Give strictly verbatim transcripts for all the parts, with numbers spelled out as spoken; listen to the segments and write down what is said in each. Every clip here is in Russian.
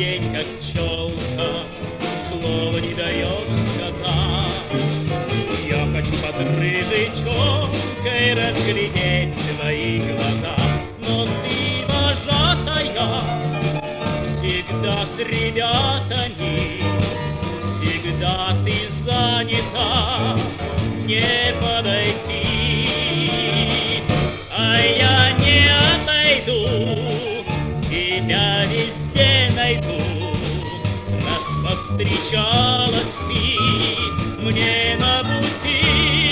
день, как пчелка, слова не даешь сказать. Я хочу под рыжей челкой разглядеть твои глаза, но ты, вожатая, всегда с ребятами, всегда ты занята, не подойти. А я не отойду, тебя везде найду, раз повстречалась ты мне на пути.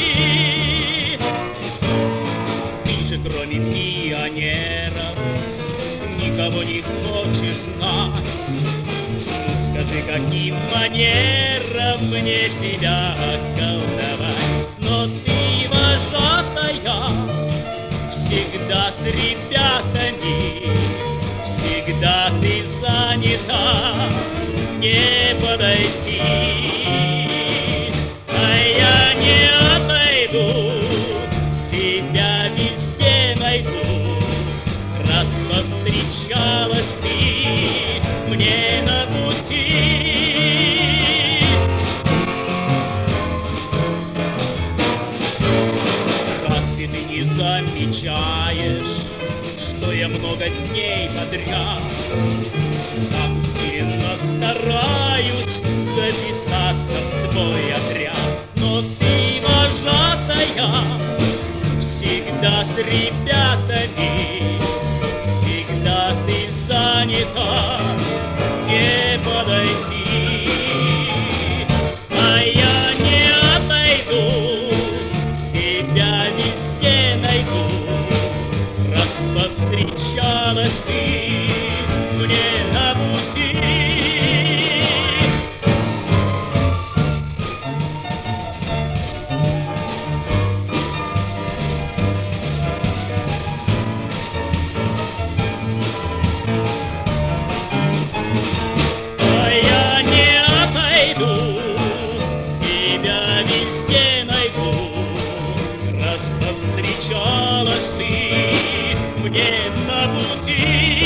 Ты же кроме пионеров никого не хочешь знать. Скажи, каким манером мне тебя околдовать? Но ты, вожатая, всегда с ребятами, всегда ты занята, не подойти. А я не отойду, тебя везде найду, раз повстречалась ты мне на пути. Разве ты не замечаешь, что я много дней подряд так усиленно стараюсь записаться в твой отряд? Но ты, вожатая, всегда с ребятами, всегда ты занята, не подойти. А я не отойду, тебя везде найду, раз повстречалась ты мне на пути. А я не отойду, тебя везде найду, раз повстречалась ты мне на пути.